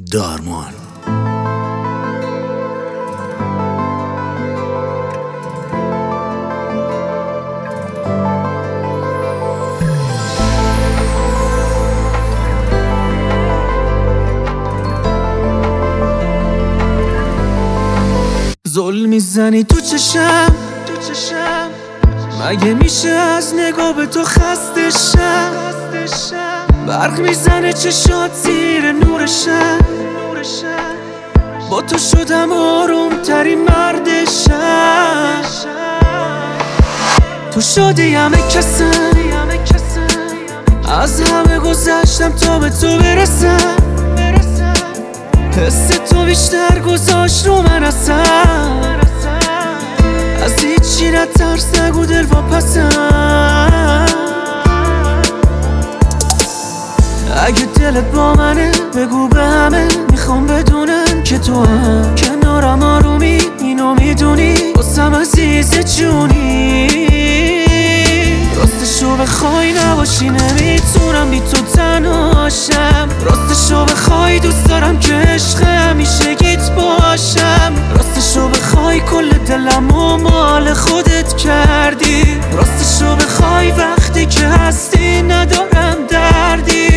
دارمان. ظلم میزنی تو چشم مگه میشه از نگاه به تو خسته شم؟ برق میزنه چشات زیر نورشم، با تو شدم آروم ترین مردشم. تو شدی همه کسم، از همه گذشتم تا به تو برسم. حس تو بیشتر گذاشت رو من اصلا، از هیچی نترس نگو دل واپسم. اگه دلت با منه بگو به همه، میخوام بدونم که تو هم کنارم آرومی، اینو میدونی واسم عزیز جونی. راستشو بخوای نباشی نمیتونم بی تو تنهاشم، راستشو بخوای دوست دارم که عشق همیشگیت باشم. راستشو بخوای کل دلم و مال خودت کردی، راستشو بخوای وقتی که هستی ندارم دردی.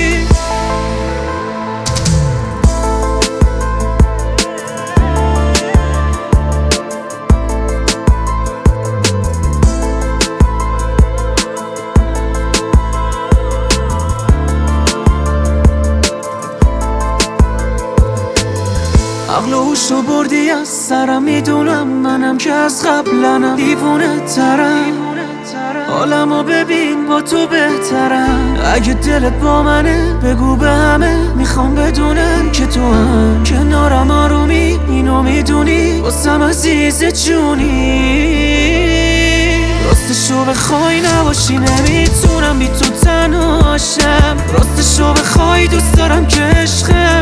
عقل و هوشو بردی از سرم، میدونم منم که از قبلنم دیوونه ترم. حالمو ببین با تو بهترم. اگه دلت با منه بگو به همه، میخوام بدونم که تو هم کنارم آرومی، اینو میدونی واسم عزیز جونی. راستشو بخوای نباشی نمیتونم بی تو تنهاشم، راستشو بخوای دوست دارم که عشق